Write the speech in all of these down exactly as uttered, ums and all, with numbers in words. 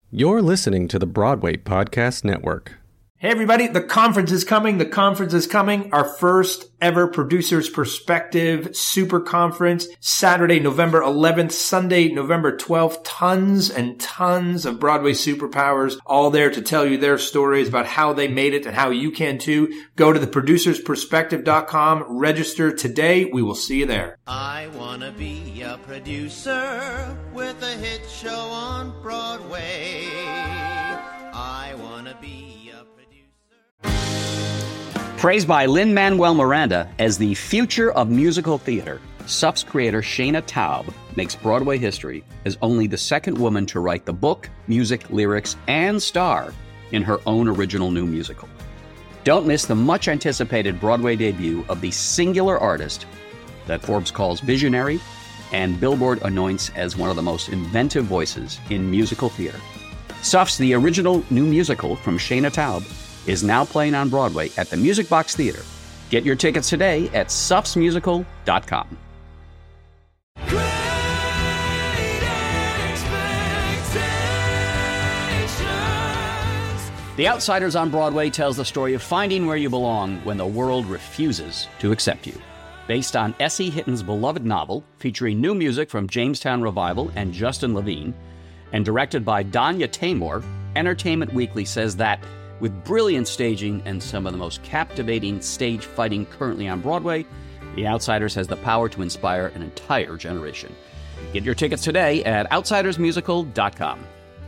You're listening to the Broadway Podcast Network. Hey everybody, the conference is coming. The conference is coming. Our first ever Producer's Perspective Super Conference, Saturday, November eleventh, Sunday, November twelfth. Tons and tons of Broadway superpowers all there to tell you their stories about how they made it and how you can too. Go to the producers perspective dot com. Register today. We will see you there. I want to be a producer with a hit show on Broadway. I want to be Praised by Lin-Manuel Miranda as the future of musical theater, S U P's creator Shaina Taub makes Broadway history as only the second woman to write the book, music, lyrics, and star in her own original new musical. Don't miss the much-anticipated Broadway debut of the singular artist that Forbes calls visionary and Billboard anoints as one of the most inventive voices in musical theater. S U P's The Original New Musical from Shaina Taub is now playing on Broadway at the Music Box Theater. Get your tickets today at S U Ps musical dot com. The Outsiders on Broadway tells the story of finding where you belong when the world refuses to accept you. Based on S E. Hitton's beloved novel, featuring new music from Jamestown Revival and Justin Levine, and directed by Danya Taymor, Entertainment Weekly says that with brilliant staging and some of the most captivating stage fighting currently on Broadway, The Outsiders has the power to inspire an entire generation. Get your tickets today at outsiders musical dot com.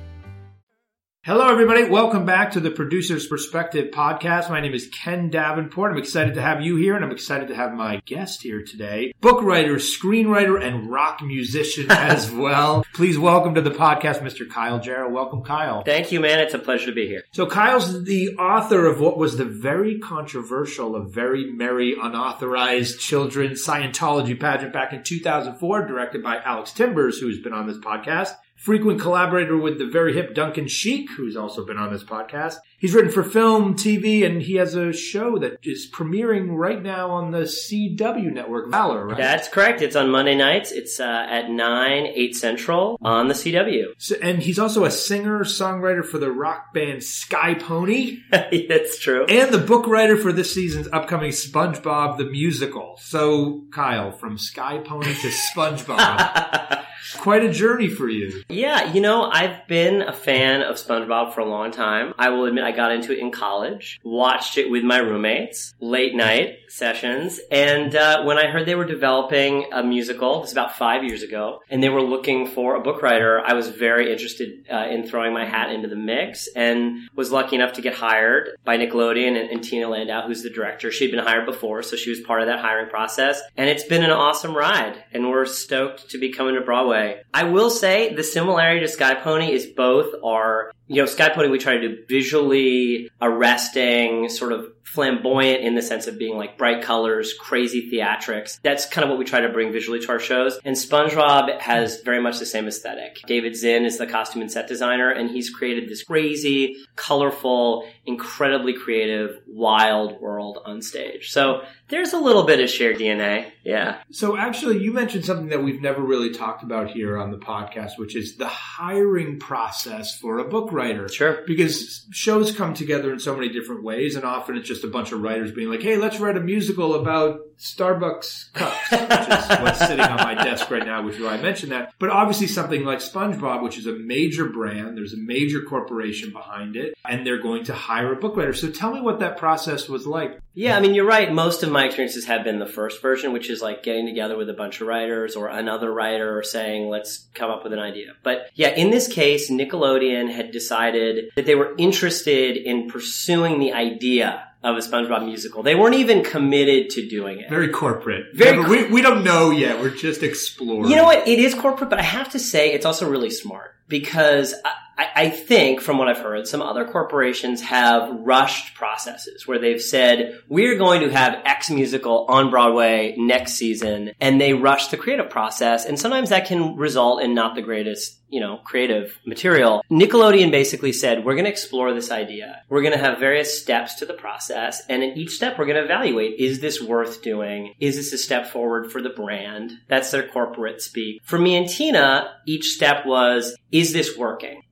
Hello, everybody. Welcome back to the Producer's Perspective podcast. My name is Ken Davenport. I'm excited to have you here, and I'm excited to have my guest here today, book writer, screenwriter, and rock musician as well. Please welcome to the podcast, Mister Kyle Jarrell. Welcome, Kyle. Thank you, man. It's a pleasure to be here. So Kyle's the author of what was the very controversial, A Very Merry Unauthorized Children's Scientology pageant back in two thousand four, directed by Alex Timbers, who's been on this podcast. Frequent collaborator with the very hip Duncan Sheik, who's also been on this podcast. He's written for film, T V, and he has a show that is premiering right now on the C W network, Valor, right? That's correct. It's on Monday nights. It's uh, at nine, eight Central on the C W. So, and he's also a singer, songwriter for the rock band Sky Pony. That's true. And the book writer for this season's upcoming SpongeBob the Musical. So, Kyle, from Sky Pony to SpongeBob. Quite a journey for you. Yeah, you know, I've been a fan of SpongeBob for a long time. I will admit I got into it in college, watched it with my roommates, late night sessions, and uh, when I heard they were developing a musical, this was about five years ago, and they were looking for a book writer, I was very interested uh, in throwing my hat into the mix, and was lucky enough to get hired by Nickelodeon and, and Tina Landau, who's the director. She'd been hired before, so she was part of that hiring process, and it's been an awesome ride, and we're stoked to be coming to Broadway. I will say the similarity to Sky Pony is both are, you know, Sky Pony we try to do visually arresting, sort of flamboyant in the sense of being like bright colors, crazy theatrics. That's kind of what we try to bring visually to our shows. And SpongeBob has very much the same aesthetic. David Zinn is the costume and set designer, and he's created this crazy, colorful, incredibly creative, wild world on stage. So there's a little bit of shared D N A. Yeah. So actually, you mentioned something that we've never really talked about here on the podcast, which is the hiring process for a book writer. Sure. Because shows come together in so many different ways, and often it's just a bunch of writers being like, hey, let's write a musical about Starbucks cups, which is what's sitting on my desk right now, which is why I mentioned that. But obviously something like SpongeBob, which is a major brand, there's a major corporation behind it, and they're going to hire a book writer. So tell me what that process was like. Yeah, I mean, you're right. Most of my experiences have been the first version, which is like getting together with a bunch of writers or another writer or saying, let's come up with an idea. But yeah, in this case, Nickelodeon had decided that they were interested in pursuing the idea of a SpongeBob musical. They weren't even committed to doing it. Very corporate. Very yeah, but we, we don't know yet. We're just exploring. You know what? It is corporate, but I have to say it's also really smart because I, I think, from what I've heard, some other corporations have rushed processes where they've said, we're going to have X musical on Broadway next season, and they rush the creative process, and sometimes that can result in not the greatest, you know, creative material. Nickelodeon basically said, we're going to explore this idea. We're going to have various steps to the process, and in each step we're going to evaluate, is this worth doing? Is this a step forward for the brand? That's their corporate speak. For me and Tina, each step was, is this working?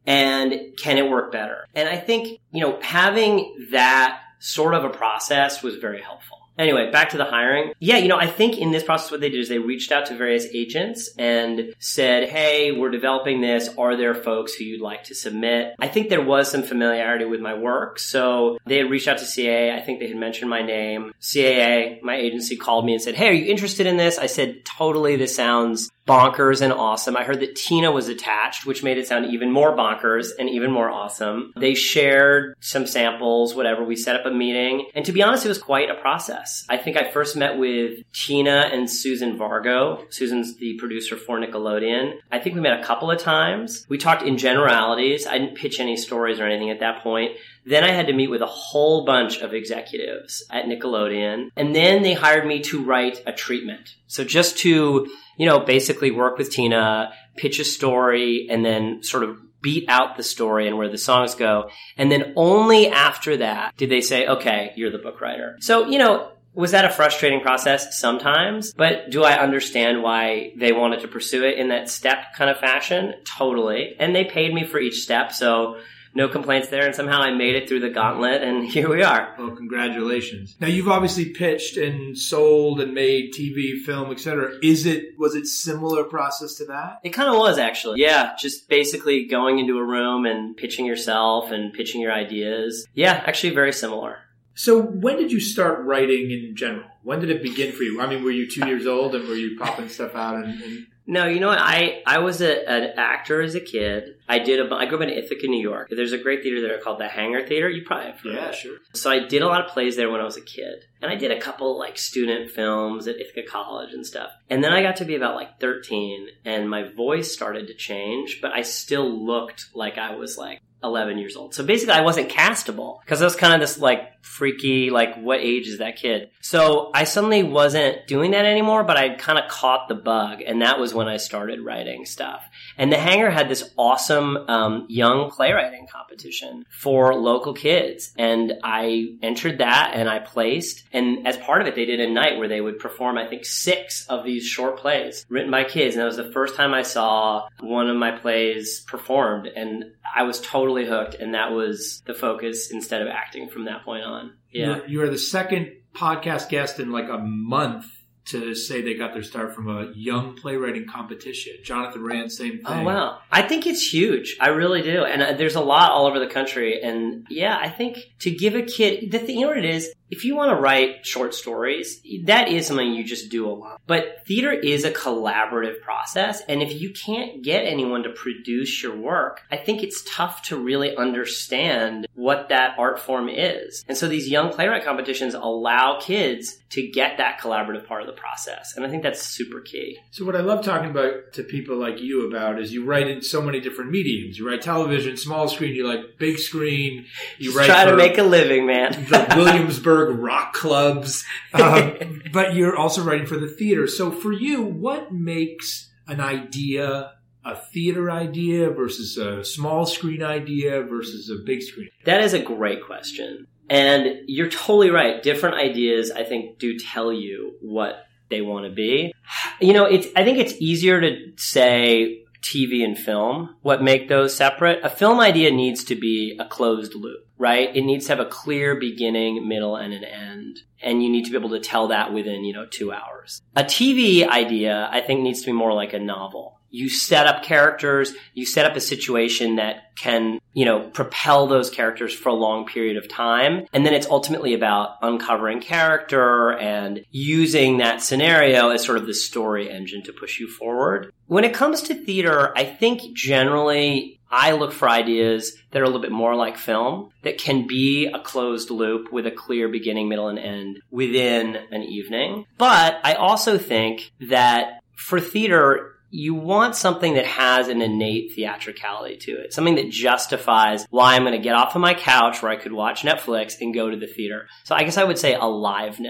And can it work better? And I think, you know, having that sort of a process was very helpful. Anyway, back to the hiring. Yeah, you know, I think in this process what they did is they reached out to various agents and said, hey, we're developing this. Are there folks who you'd like to submit? I think there was some familiarity with my work. So they had reached out to C A A. I think they had mentioned my name. C A A, my agency, called me and said, hey, are you interested in this? I said, totally. This sounds bonkers and awesome. I heard that Tina was attached, which made it sound even more bonkers and even more awesome. They shared some samples, whatever. We set up a meeting. And to be honest, it was quite a process. I think I first met with Tina and Susan Vargo. Susan's the producer for Nickelodeon. I think we met a couple of times. We talked in generalities. I didn't pitch any stories or anything at that point. Then I had to meet with a whole bunch of executives at Nickelodeon. And then they hired me to write a treatment. So just to, you know, basically work with Tina, pitch a story, and then sort of beat out the story and where the songs go. And then only after that did they say, okay, you're the book writer. So, you know, was that a frustrating process? Sometimes. But do I understand why they wanted to pursue it in that step kind of fashion? Totally. And they paid me for each step. So no complaints there, and somehow I made it through the gauntlet, and here we are. Well, congratulations. Now, you've obviously pitched and sold and made T V, film, et cetera. Is it, was it similar process to that? It kind of was, actually. Yeah, just basically going into a room and pitching yourself and pitching your ideas. Yeah, actually very similar. So when did you start writing in general? When did it begin for you? I mean, were you two years old and were you popping stuff out and... and... No, you know what? I, I was a, an actor as a kid. I did a, I grew up in Ithaca, New York. There's a great theater there called the Hangar Theater. You probably have heard Yeah, of it. sure. So I did a lot of plays there when I was a kid. And I did a couple like student films at Ithaca College and stuff. And then I got to be about like thirteen and my voice started to change, but I still looked like I was like eleven years old. So basically I wasn't castable because I was kind of this like freaky, like what age is that kid? So I suddenly wasn't doing that anymore, but I kind of caught the bug. And that was when I started writing stuff. And the Hangar had this awesome um, young playwriting competition for local kids. And I entered that and I placed. And as part of it, they did a night where they would perform, I think, six of these short plays written by kids. And that was the first time I saw one of my plays performed. And I was totally hooked. And that was the focus instead of acting from that point on. Yeah. You're, you're the second podcast guest in like a month to say they got their start from a young playwriting competition. Jonathan Rand, same thing. Oh, wow. I think it's huge. I really do. And uh, there's a lot all over the country. And yeah, I think to give a kid, the thing, you know what it is? If you want to write short stories, that is something you just do a lot. But theater is a collaborative process. And if you can't get anyone to produce your work, I think it's tough to really understand what that art form is. And so these young playwright competitions allow kids to get that collaborative part of the process. And I think that's super key. So what I love talking about to people like you about is you write in so many different mediums. You write television, small screen, you like big screen. You Just write try for, to make a living, man. like Williamsburg rock clubs. Um, but you're also writing for the theater. So for you, what makes an idea a theater idea versus a small screen idea versus a big screen? That is a great question. And you're totally right. Different ideas, I think, do tell you what they want to be. You know, it's, I think it's easier to say T V and film, what make those separate. A film idea needs to be a closed loop, right? It needs to have a clear beginning, middle, and an end. And you need to be able to tell that within, you know, two hours. A T V idea, I think, needs to be more like a novel. You set up characters, you set up a situation that can, you know, propel those characters for a long period of time. And then it's ultimately about uncovering character and using that scenario as sort of the story engine to push you forward. When it comes to theater, I think generally I look for ideas that are a little bit more like film, that can be a closed loop with a clear beginning, middle, and end within an evening. But I also think that for theater, you want something that has an innate theatricality to it, something that justifies why I'm going to get off of my couch where I could watch Netflix and go to the theater. So I guess I would say aliveness.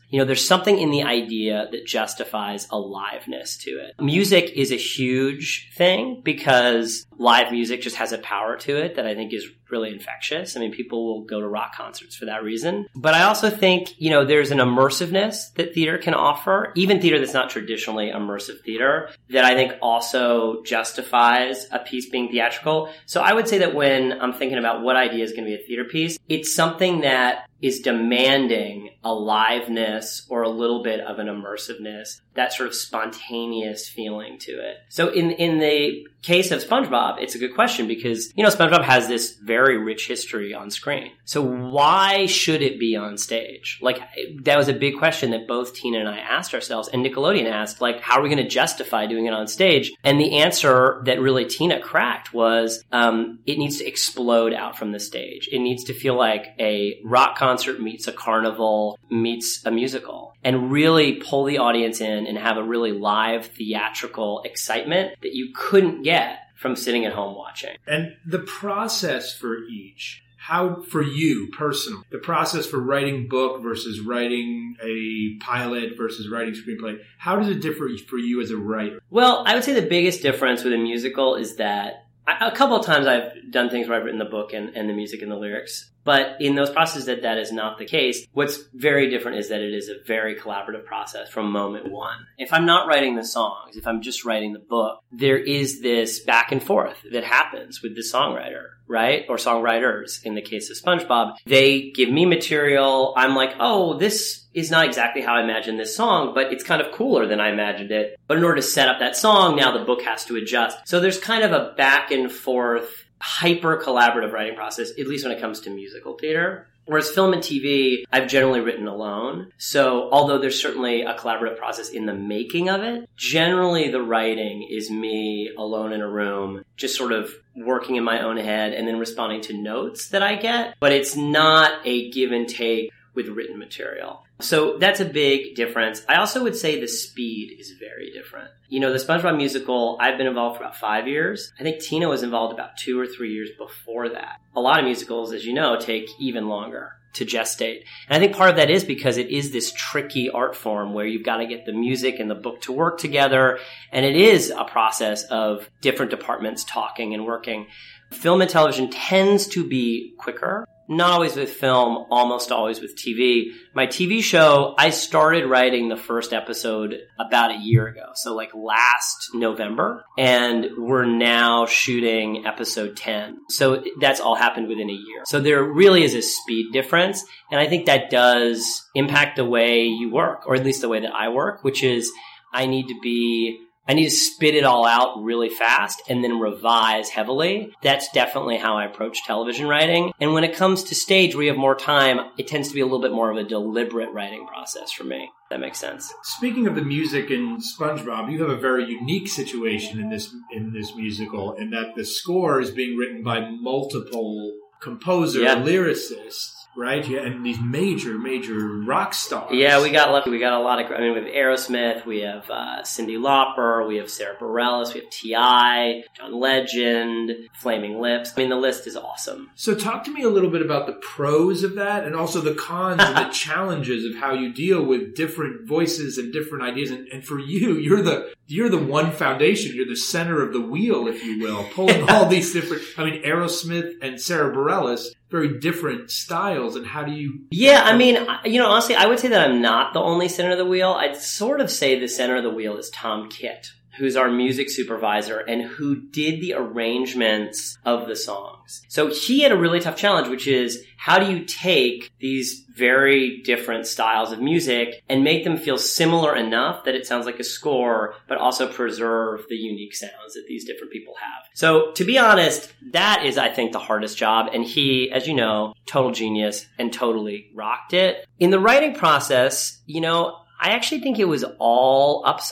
You know, there's something in the idea that justifies aliveness to it. Music is a huge thing because live music just has a power to it that I think is really infectious. I mean, people will go to rock concerts for that reason. But I also think, you know, there's an immersiveness that theater can offer, even theater that's not traditionally immersive theater, that I think also justifies a piece being theatrical. So I would say that when I'm thinking about what idea is going to be a theater piece, it's something that is demanding aliveness or a little bit of an immersiveness, that sort of spontaneous feeling to it. So in in the case of SpongeBob, it's a good question because, you know, SpongeBob has this very rich history on screen. So why should it be on stage? Like, that was a big question that both Tina and I asked ourselves, and Nickelodeon asked, like, how are we going to justify doing it on stage? And the answer that really Tina cracked was, um, it needs to explode out from the stage. It needs to feel like a rock concert meets a carnival meets a musical, and really pull the audience in and have a really live theatrical excitement that you couldn't get from sitting at home watching. And the process for each, how, for you personally, the process for writing book versus writing a pilot versus writing screenplay, how does it differ for you as a writer? Well, I would say the biggest difference with a musical is that I, a couple of times I've done things where I've written the book and, and the music and the lyrics. But in those processes that that is not the case, what's very different is that it is a very collaborative process from moment one. If I'm not writing the songs, if I'm just writing the book, there is this back and forth that happens with the songwriter, right? Or songwriters in the case of SpongeBob. They give me material. I'm like, oh, this is not exactly how I imagined this song, but it's kind of cooler than I imagined it. But in order to set up that song, now the book has to adjust. So there's kind of a back and forth hyper collaborative writing process, at least when it comes to musical theater. Whereas film and T V, I've generally written alone. So although there's certainly a collaborative process in the making of it, generally the writing is me alone in a room, just sort of working in my own head and then responding to notes that I get. But it's not a give and take with written material. So that's a big difference. I also would say the speed is very different. You know, the SpongeBob musical, I've been involved for about five years. I think Tina was involved about two or three years before that. A lot of musicals, as you know, take even longer to gestate. And I think part of that is because it is this tricky art form where you've got to get the music and the book to work together. And it is a process of different departments talking and working. Film and television tends to be quicker. Not always with film, almost always with T V. My T V show, I started writing the first episode about a year ago. So like last November. And we're now shooting episode ten. So that's all happened within a year. So there really is a speed difference. And I think that does impact the way you work, or at least the way that I work, which is I need to be... I need to spit it all out really fast and then revise heavily. That's definitely how I approach television writing. And when it comes to stage where you have more time, it tends to be a little bit more of a deliberate writing process for me. That makes sense. Speaking of the music in SpongeBob, you have a very unique situation in this in this musical, in that the score is being written by multiple composer yeah. lyricists. Right? Yeah, and these major, major rock stars. Yeah, we got lucky. We got a lot of, I mean, we have Aerosmith, we have uh, Cyndi Lauper, we have Sarah Bareilles, we have T I, John Legend, Flaming Lips. I mean, the list is awesome. So talk to me a little bit about the pros of that and also the cons and the challenges of how you deal with different voices and different ideas. And, and for you, you're the you're the one foundation. You're the center of the wheel, if you will, pulling all these different, I mean, Aerosmith and Sarah Bareilles, very different styles. And how do you... Yeah, I mean, you know, honestly, I would say that I'm not the only center of the wheel. I'd sort of say the center of the wheel is Tom Kitt, who's our music supervisor and who did the arrangements of the songs. So he had a really tough challenge, which is how do you take these very different styles of music and make them feel similar enough that it sounds like a score, but also preserve the unique sounds that these different people have. So to be honest, that is, I think, the hardest job. And he, as you know, total genius and totally rocked it. In the writing process, you know, I actually think it was all upside.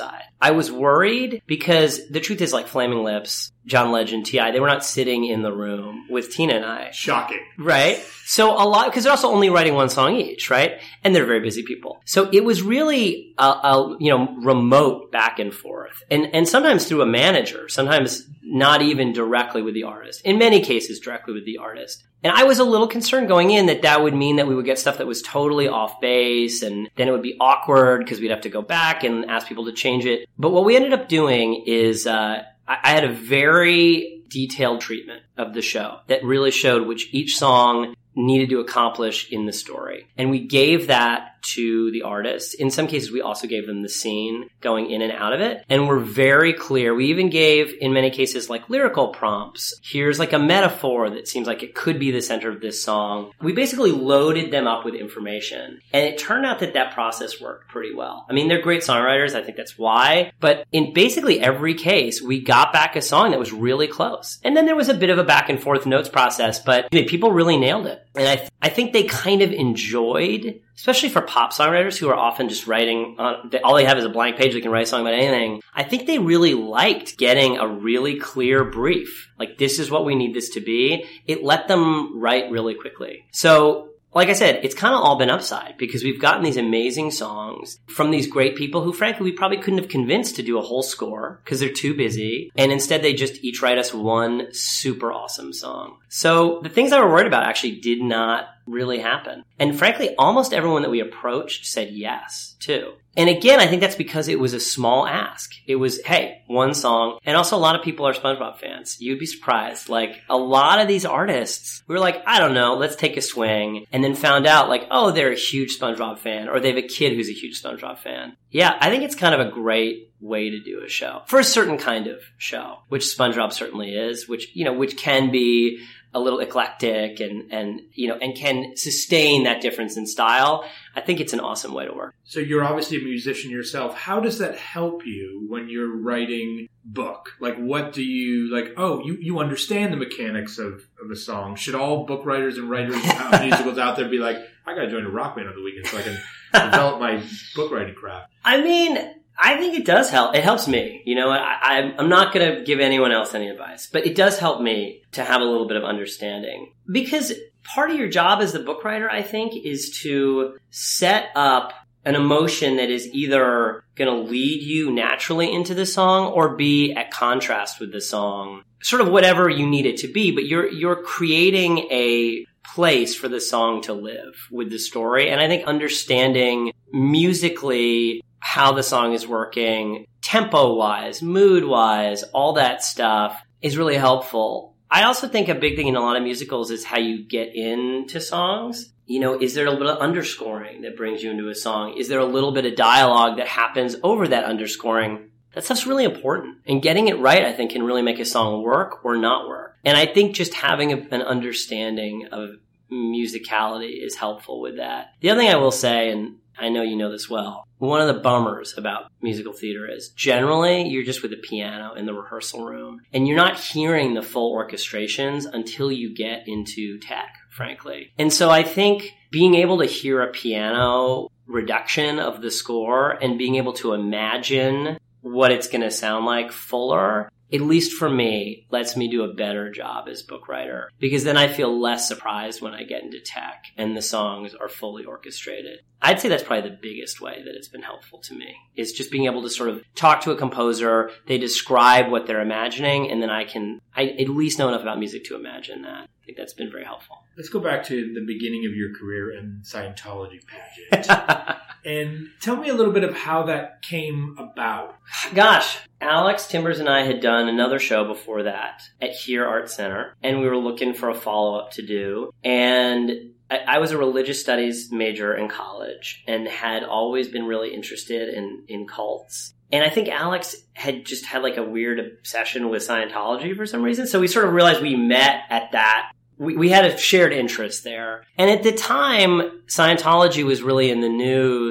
I was worried because the truth is, like Flaming Lips, John Legend, T I, they were not sitting in the room with Tina and I. Shocking. Right? So a lot, because they're also only writing one song each, right? And they're very busy people. So it was really a, a you know, remote back and forth. And, and sometimes through a manager, sometimes not even directly with the artist. In many cases, directly with the artist. And I was a little concerned going in that that would mean that we would get stuff that was totally off base, and then it would be awkward because we'd have to go back and ask people to change it. But what we ended up doing is uh, I, I had a very detailed treatment of the show that really showed which each song needed to accomplish in the story. And we gave that to the artists. In some cases, we also gave them the scene going in and out of it. And we're very clear. We even gave, in many cases, like lyrical prompts. Here's like a metaphor that seems like it could be the center of this song. We basically loaded them up with information. And it turned out that that process worked pretty well. I mean, they're great songwriters. I think that's why. But in basically every case, we got back a song that was really close. And then there was a bit of a back and forth notes process, but you know, people really nailed it. And I, th- I think they kind of enjoyed, especially for pop songwriters who are often just writing, on, they, all they have is a blank page, they can write a song about anything. I think they really liked getting a really clear brief. Like, this is what we need this to be. It let them write really quickly. So, like I said, it's kind of all been upside because we've gotten these amazing songs from these great people who, frankly, we probably couldn't have convinced to do a whole score because they're too busy. And instead, they just each write us one super awesome song. So the things I were worried about actually did not really happen. And frankly, almost everyone that we approached said yes, too. And again, I think that's because it was a small ask. It was, hey, one song. And also a lot of people are SpongeBob fans. You'd be surprised. Like, a lot of these artists, we were like, I don't know, let's take a swing. And then found out, like, oh, they're a huge SpongeBob fan. Or they have a kid who's a huge SpongeBob fan. Yeah, I think it's kind of a great way to do a show. For a certain kind of show, which SpongeBob certainly is, which, you know, which can be a little eclectic and, and, you know, and can sustain that difference in style. I think it's an awesome way to work. So you're obviously a musician yourself. How does that help you when you're writing book? Like, what do you, like, oh, you, you understand the mechanics of, of a song. Should all book writers and writers of musicals out there be like, I gotta join a rock band on the weekend so I can develop my book writing craft? I mean, I think it does help. It helps me. You know, I, I'm not going to give anyone else any advice, but it does help me to have a little bit of understanding. Because part of your job as the book writer, I think, is to set up an emotion that is either going to lead you naturally into the song or be at contrast with the song. Sort of whatever you need it to be, but you're you're creating a place for the song to live with the story. And I think understanding musically how the song is working, tempo-wise, mood-wise, all that stuff is really helpful. I also think a big thing in a lot of musicals is how you get into songs. You know, is there a little bit of underscoring that brings you into a song? Is there a little bit of dialogue that happens over that underscoring? That stuff's really important. And getting it right, I think, can really make a song work or not work. And I think just having a, an understanding of musicality is helpful with that. The other thing I will say, and I know you know this well, one of the bummers about musical theater is generally you're just with a piano in the rehearsal room and you're not hearing the full orchestrations until you get into tech, frankly. And so I think being able to hear a piano reduction of the score and being able to imagine what it's going to sound like fuller, at least for me, lets me do a better job as book writer, because then I feel less surprised when I get into tech and the songs are fully orchestrated. I'd say that's probably the biggest way that it's been helpful to me, is just being able to sort of talk to a composer, they describe what they're imagining, and then I can I at least know enough about music to imagine that. I think that's been very helpful. Let's go back to the beginning of your career in Scientology pageant. And tell me a little bit of how that came about. Gosh, Alex Timbers and I had done another show before that at Here Art Center, and we were looking for a follow-up to do. And I, I was a religious studies major in college and had always been really interested in, in cults. And I think Alex had just had like a weird obsession with Scientology for some reason. So we sort of realized we met at that. We, we had a shared interest there. And at the time, Scientology was really in the news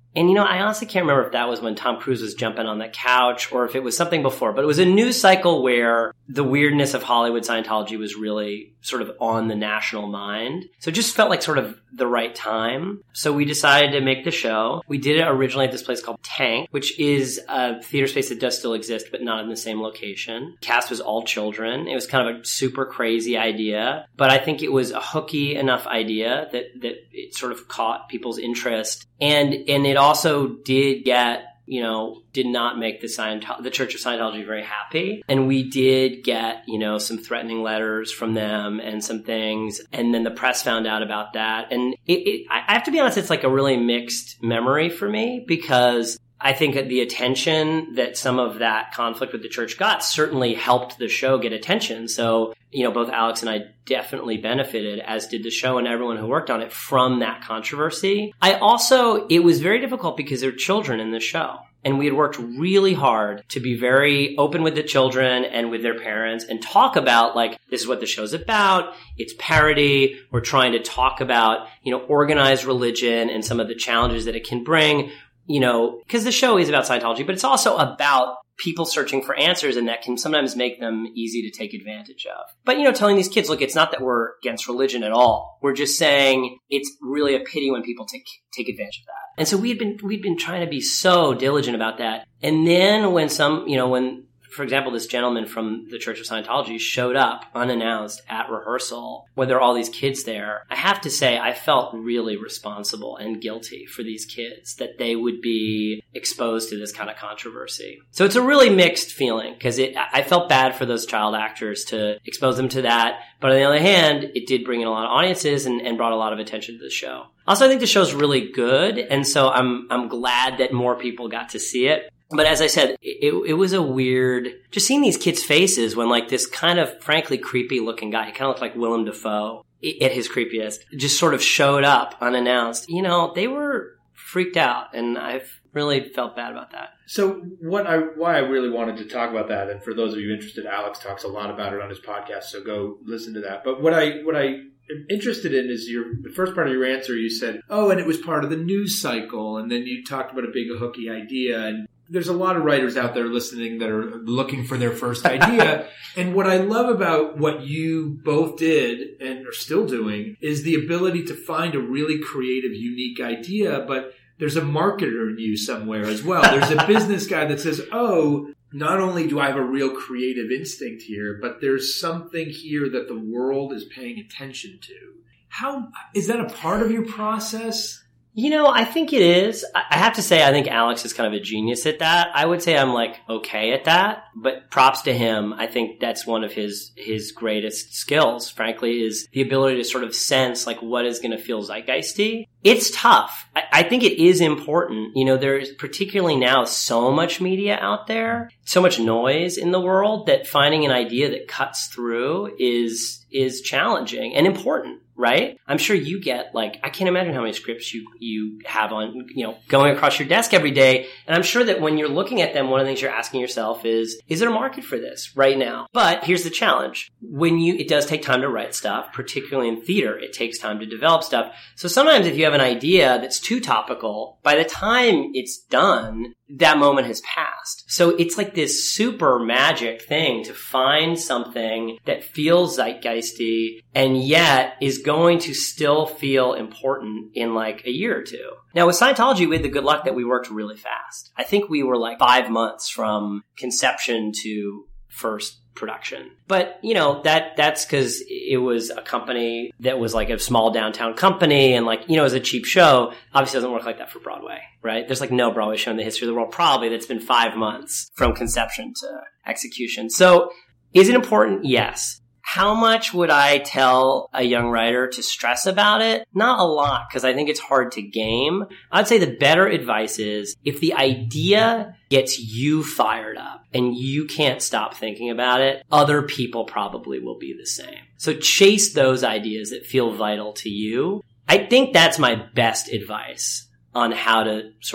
And, you know, I honestly can't remember if that was when Tom Cruise was jumping on the couch or if it was something before, but it was a news cycle where the weirdness of Hollywood Scientology was really sort of on the national mind. So it just felt like sort of the right time. So we decided to make the show. We did it originally at this place called Tank, which is a theater space that does still exist, but not in the same location. Cast was all children. It was kind of a super crazy idea, but I think it was a hooky enough idea that, that it sort of caught people's interest. And, and it also did get, you know, did not make the Scientology, the Church of Scientology very happy. And we did get, you know, some threatening letters from them and some things. And then the press found out about that. And it, it, I have to be honest, it's like a really mixed memory for me, because I think that the attention that some of that conflict with the church got certainly helped the show get attention. So, you know, both Alex and I definitely benefited, as did the show and everyone who worked on it, from that controversy. I also, it was very difficult because there are children in the show. And we had worked really hard to be very open with the children and with their parents and talk about, like, this is what the show's about. It's parody. We're trying to talk about, you know, organized religion and some of the challenges that it can bring. You know, because the show is about Scientology, but it's also about people searching for answers, and that can sometimes make them easy to take advantage of. But, you know, telling these kids, look, it's not that we're against religion at all. We're just saying it's really a pity when people take take advantage of that. And so we had been we'd been trying to be so diligent about that. And then when some, you know, when, for example, this gentleman from the Church of Scientology showed up unannounced at rehearsal, where there are all these kids there, I have to say I felt really responsible and guilty for these kids, that they would be exposed to this kind of controversy. So it's a really mixed feeling, because it I felt bad for those child actors to expose them to that. But on the other hand, it did bring in a lot of audiences and, and brought a lot of attention to the show. Also, I think the show's really good, and so I'm I'm glad that more people got to see it. But as I said, it, it was a weird, just seeing these kids' faces when, like, this kind of frankly creepy looking guy, he kind of looked like Willem Dafoe at his creepiest, just sort of showed up unannounced. You know, they were freaked out, and I've really felt bad about that. So what I why I really wanted to talk about that, and for those of you interested, Alex talks a lot about it on his podcast, so go listen to that. But what I what I am interested in is your the first part of your answer. You said, "Oh, and it was part of the news cycle," and then you talked about a big hooky idea. And there's a lot of writers out there listening that are looking for their first idea. And what I love about what you both did and are still doing is the ability to find a really creative, unique idea, but there's a marketer in you somewhere as well. There's a business guy that says, oh, not only do I have a real creative instinct here, but there's something here that the world is paying attention to. How is that a part of your process? You know, I think it is. I have to say, I think Alex is kind of a genius at that. I would say I'm like okay at that, but props to him. I think that's one of his his greatest skills, frankly, is the ability to sort of sense like what is going to feel zeitgeisty. It's tough. I, I think it is important. You know, there's particularly now so much media out there, so much noise in the world, that finding an idea that cuts through is is challenging and important. Right? I'm sure you get, like, I can't imagine how many scripts you, you have on, you know, going across your desk every day. And I'm sure that when you're looking at them, one of the things you're asking yourself is, is there a market for this right now? But here's the challenge. When you, it does take time to write stuff, particularly in theater, it takes time to develop stuff. So sometimes if you have an idea that's too topical, by the time it's done, that moment has passed. So it's like this super magic thing to find something that feels zeitgeisty and yet is going to still feel important in like a year or two. Now with Scientology, we had the good luck that we worked really fast. I think we were like five months from conception to first production. But, you know, that that's because it was a company that was like a small downtown company, and like, you know, it was a cheap show. Obviously it doesn't work like that for Broadway, right? There's like no Broadway show in the history of the world probably that's been five months from conception to execution. So is it important? Yes. How much would I tell a young writer to stress about it? Not a lot, because I think it's hard to game. I'd say the better advice is if the idea gets you fired up and you can't stop thinking about it, other people probably will be the same. So chase those ideas that feel vital to you. I think that's my best advice on how to sort of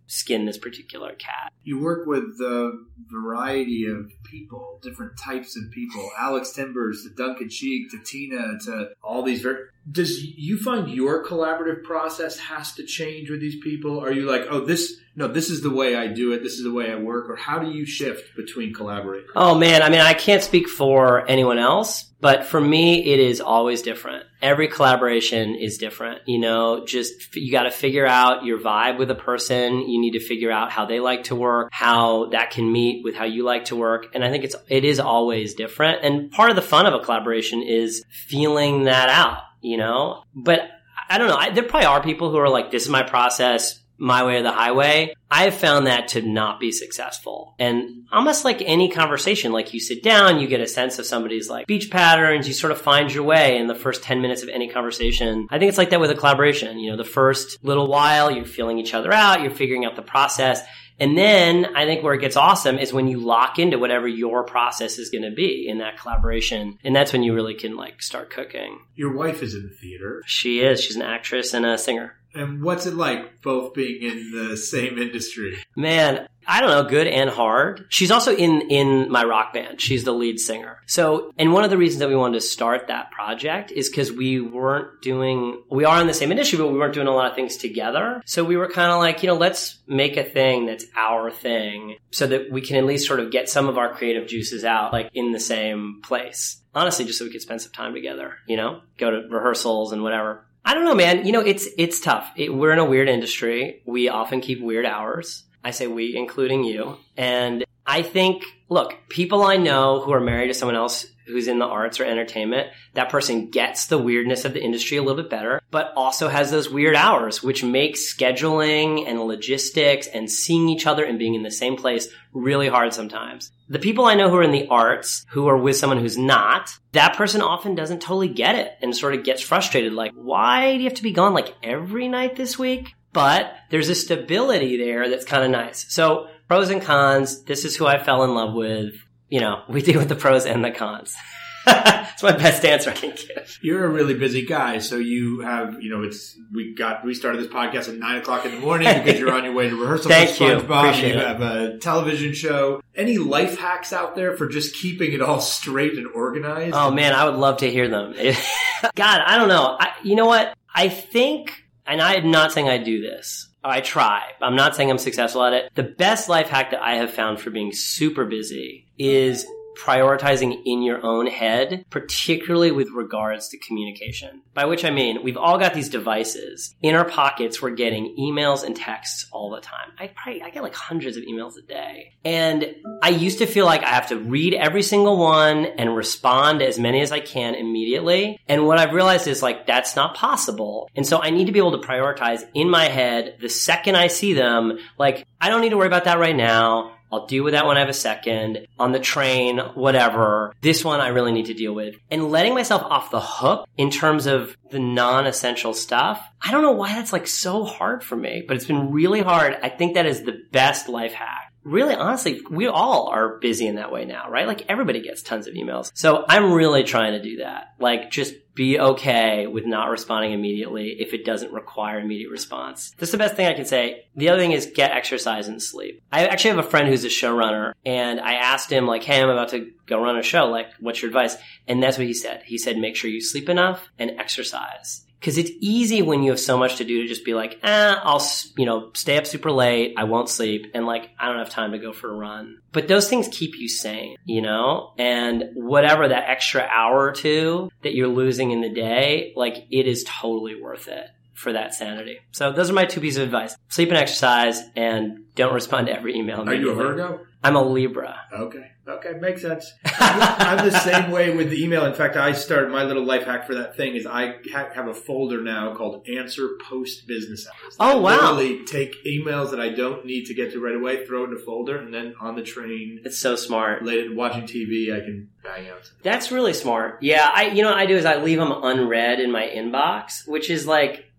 skin this particular cat. You work with a variety of people, different types of people. Alex Timbers to Duncan Sheik to Tina to all these. Ver- Does you find your collaborative process has to change with these people? Are you like, oh, this no, this is the way I do it. This is the way I work. Or how do you shift between collaborators? Oh man, I mean, I can't speak for anyone else, but for me, it is always different. Every collaboration is different. You know, just you got to figure out your vibe with a person. You need to figure out how they like to work, how that can meet with how you like to work. And I think it's it is always different. And part of the fun of a collaboration is feeling that out, you know? But I don't know. I, there probably are people who are like, this is my process, my way or the highway. I've found that to not be successful. And almost like any conversation, like you sit down, you get a sense of somebody's like speech patterns, you sort of find your way in the first ten minutes of any conversation. I think it's like that with a collaboration. You know, the first little while, you're feeling each other out, you're figuring out the process. And then I think where it gets awesome is when you lock into whatever your process is going to be in that collaboration. And that's when you really can like start cooking. Your wife is in the theater. She is. She's an actress and a singer. And what's it like both being in the same industry? Man, I don't know, good and hard. She's also in, in my rock band. She's the lead singer. So, and one of the reasons that we wanted to start that project is because we weren't doing, we are in the same industry, but we weren't doing a lot of things together. So we were kind of like, you know, let's make a thing that's our thing so that we can at least sort of get some of our creative juices out, like in the same place. Honestly, just so we could spend some time together, you know, go to rehearsals and whatever. I don't know, man. You know, it's it's tough. It, we're in a weird industry. We often keep weird hours. I say we, including you. And I think, look, people I know who are married to someone else who's in the arts or entertainment, that person gets the weirdness of the industry a little bit better, but also has those weird hours, which makes scheduling and logistics and seeing each other and being in the same place really hard sometimes. The people I know who are in the arts, who are with someone who's not, that person often doesn't totally get it and sort of gets frustrated. Like, why do you have to be gone like every night this week? But there's a stability there that's kind of nice. So pros and cons, this is who I fell in love with. You know, we deal with the pros and the cons. That's my best answer I can give. You're a really busy guy, so you have, you know, it's we got we started this podcast at nine o'clock in the morning because you're on your way to rehearsal for SpongeBob. You, you have a television show. Any life hacks out there for just keeping it all straight and organized? Oh man, I would love to hear them. God, I don't know. I, you know what? I think, and I'm not saying I do this. I try. I'm not saying I'm successful at it. The best life hack that I have found for being super busy is prioritizing in your own head, particularly with regards to communication. By which I mean, we've all got these devices. In our pockets, we're getting emails and texts all the time. I probably, I get like hundreds of emails a day. And I used to feel like I have to read every single one and respond to as many as I can immediately. And what I've realized is like, that's not possible. And so I need to be able to prioritize in my head the second I see them, like, I don't need to worry about that right now. I'll deal with that when I have a second, on the train, whatever. This one I really need to deal with. And letting myself off the hook in terms of the non-essential stuff, I don't know why that's like so hard for me, but it's been really hard. I think that is the best life hack. Really, honestly, we all are busy in that way now, right? Like everybody gets tons of emails. So I'm really trying to do that. Like just be okay with not responding immediately if it doesn't require immediate response. That's the best thing I can say. The other thing is get exercise and sleep. I actually have a friend who's a showrunner, and I asked him like, hey, I'm about to go run a show. Like, what's your advice? And that's what he said. He said, make sure you sleep enough and exercise. Because it's easy when you have so much to do to just be like, eh, I'll, you know, stay up super late. I won't sleep. And like, I don't have time to go for a run. But those things keep you sane, you know? And whatever that extra hour or two that you're losing in the day, like it is totally worth it for that sanity. So those are my two pieces of advice. Sleep and exercise, and don't respond to every email. Are you a Virgo? I'm a Libra. Okay. Okay. Makes sense. I'm the same way with the email. In fact, I started my little life hack for that thing is I ha- have a folder now called Answer Post Business Hours. Oh, wow. I literally take emails that I don't need to get to right away, throw it in a folder, and then on the train. It's so smart. Late watching T V, I can bang out. That's really smart. Yeah. I, you know what I do is I leave them unread in my inbox, which is like,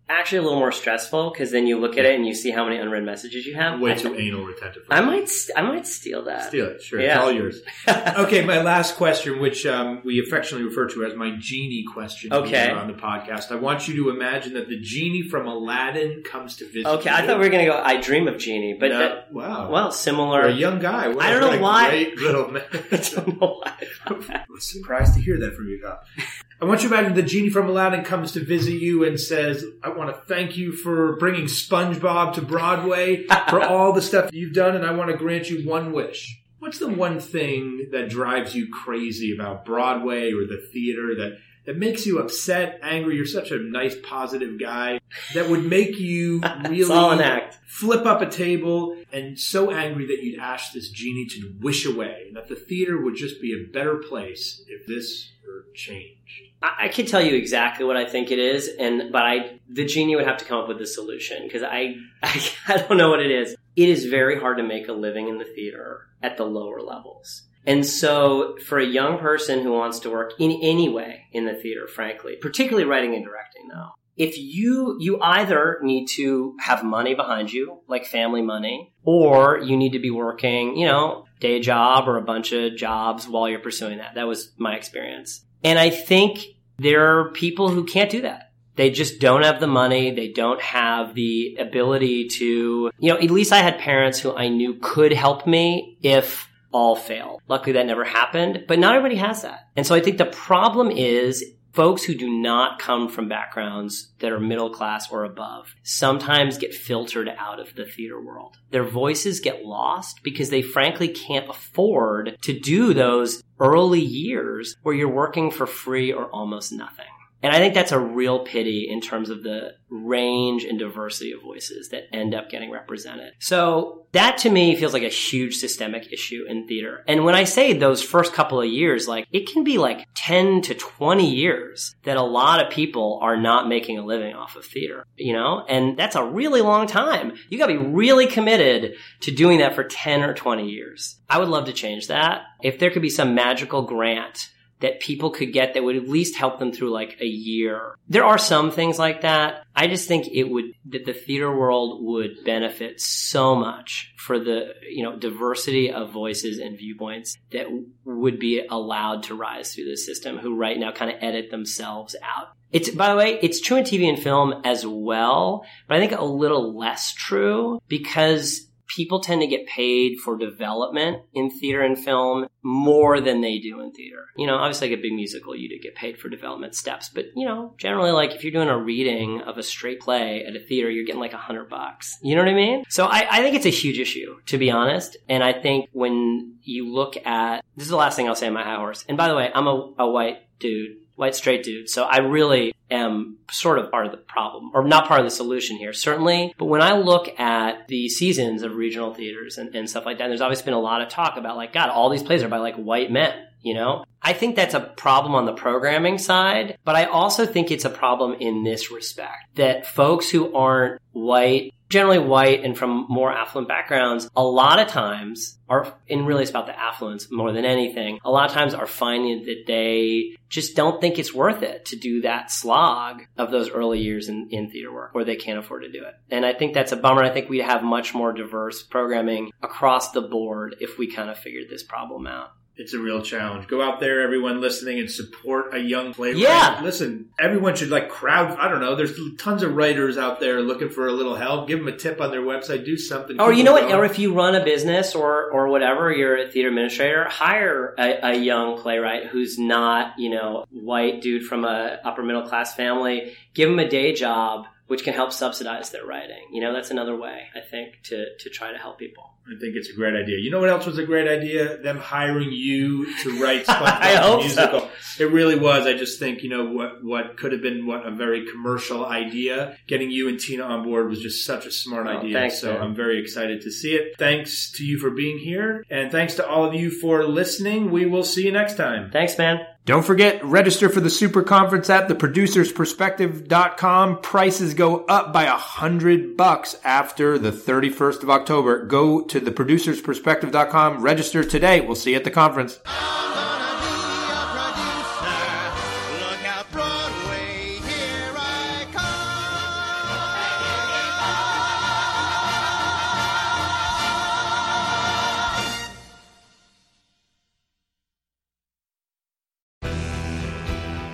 actually a little more stressful because then you look at it and you see how many unread messages you have. Way I, too anal retentive. I might, st- I might steal that. Steal it, sure. Yeah. It's all yours. Okay, my last question, which um, we affectionately refer to as my genie question okay. here on the podcast. I want you to imagine that the genie from Aladdin comes to visit Okay, you. I thought we were going to go, I dream of Genie, but No, that, wow. well, similar. For a young guy. What I don't a- know what a why. Great little man. I don't know why. I was surprised to hear that from you, Kyle. I want you to imagine the genie from Aladdin comes to visit you and says, I want to thank you for bringing SpongeBob to Broadway, for all the stuff you've done, and I want to grant you one wish. What's the one thing that drives you crazy about Broadway or the theater that, that makes you upset, angry? You're such a nice, positive guy that would make you really It's all an act. flip up a table and so angry that you'd ask this genie to wish away, and that the theater would just be a better place if this were changed. I, I can tell you exactly what I think it is, and but I the genie would have to come up with the solution because I, I I don't know what it is. It is very hard to make a living in the theater at the lower levels. And so for a young person who wants to work in any way in the theater, frankly, particularly writing and directing though, if you, you either need to have money behind you, like family money, or you need to be working, you know, day job or a bunch of jobs while you're pursuing that. That was my experience. And I think there are people who can't do that. They just don't have the money. They don't have the ability to, you know, at least I had parents who I knew could help me if all failed. Luckily that never happened, but not everybody has that. And so I think the problem is folks who do not come from backgrounds that are middle class or above sometimes get filtered out of the theater world. Their voices get lost because they frankly can't afford to do those early years where you're working for free or almost nothing. And I think that's a real pity in terms of the range and diversity of voices that end up getting represented. So that to me feels like a huge systemic issue in theater. And when I say those first couple of years, like it can be like ten to twenty years that a lot of people are not making a living off of theater, you know? And that's a really long time. You gotta be really committed to doing that for ten or twenty years. I would love to change that. If there could be some magical grant that people could get that would at least help them through like a year. There are some things like that. I just think it would, that the theater world would benefit so much for the, you know, diversity of voices and viewpoints that w- would be allowed to rise through the system, who right now kind of edit themselves out. It's, by the way, it's true in T V and film as well, but I think a little less true because people tend to get paid for development in theater and film more than they do in theater. You know, obviously like a big musical, you do get paid for development steps, but you know, generally like if you're doing a reading of a straight play at a theater, you're getting like a hundred bucks. You know what I mean? So I, I think it's a huge issue, to be honest. And I think when you look at, this is the last thing I'll say on my high horse. And by the way, I'm a, a white dude. White straight dude. So I really am sort of part of the problem, or not part of the solution here, certainly. But when I look at the seasons of regional theaters and, and stuff like that, there's always been a lot of talk about like, God, all these plays are by like white men, you know? I think that's a problem on the programming side, but I also think it's a problem in this respect, that folks who aren't white, generally white and from more affluent backgrounds, a lot of times are, and really it's about the affluence more than anything, a lot of times are finding that they just don't think it's worth it to do that slog of those early years in, in theater work, or they can't afford to do it. And I think that's a bummer. I think we'd have much more diverse programming across the board if we kind of figured this problem out. It's a real challenge. Go out there, everyone listening, and support a young playwright. Yeah. Listen, everyone should like crowd. I don't know. There's tons of writers out there looking for a little help. Give them a tip on their website. Do something. Or Keep you know them what? going. Or if you run a business or or whatever, you're a theater administrator, hire a, a young playwright who's not, you know, white dude from a upper middle class family. Give them a day job, which can help subsidize their writing. You know, that's another way, I think, to to try to help people. I think it's a great idea. You know what else was a great idea? Them hiring you to write I SpongeBob hope the musical. so. It really was. I just think, you know, what what could have been what a very commercial idea. Getting you and Tina on board was just such a smart Oh, idea. thanks, so man. I'm very excited to see it. Thanks to you for being here. And thanks to all of you for listening. We will see you next time. Thanks, man. Don't forget, register for the Super Conference at the producers perspective dot com. Prices go up by a hundred bucks after the thirty-first of October. Go to the producers perspective dot com. Register today. We'll see you at the conference. I'm gonna be a producer. Look out, Broadway, here I come.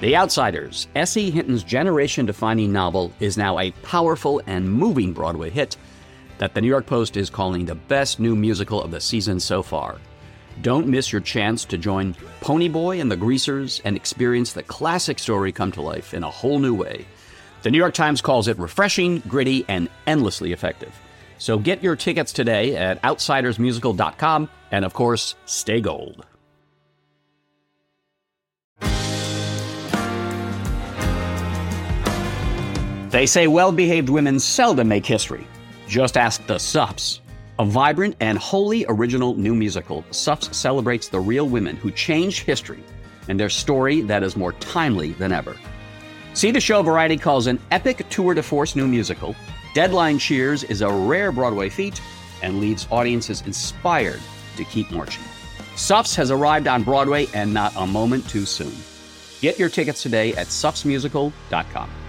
The Outsiders, S E. Hinton's generation-defining novel, is now a powerful and moving Broadway hit that the New York Post is calling the best new musical of the season so far. Don't miss your chance to join Ponyboy and the Greasers and experience the classic story come to life in a whole new way. The New York Times calls it refreshing, gritty, and endlessly effective. So get your tickets today at outsiders musical dot com, and of course, stay gold. They say well-behaved women seldom make history. Just ask the Suffs. A vibrant and wholly original new musical, Suffs celebrates the real women who changed history and their story that is more timely than ever. See the show Variety calls an epic tour de force new musical. Deadline cheers is a rare Broadway feat and leaves audiences inspired to keep marching. Suffs has arrived on Broadway and not a moment too soon. Get your tickets today at suffs musical dot com.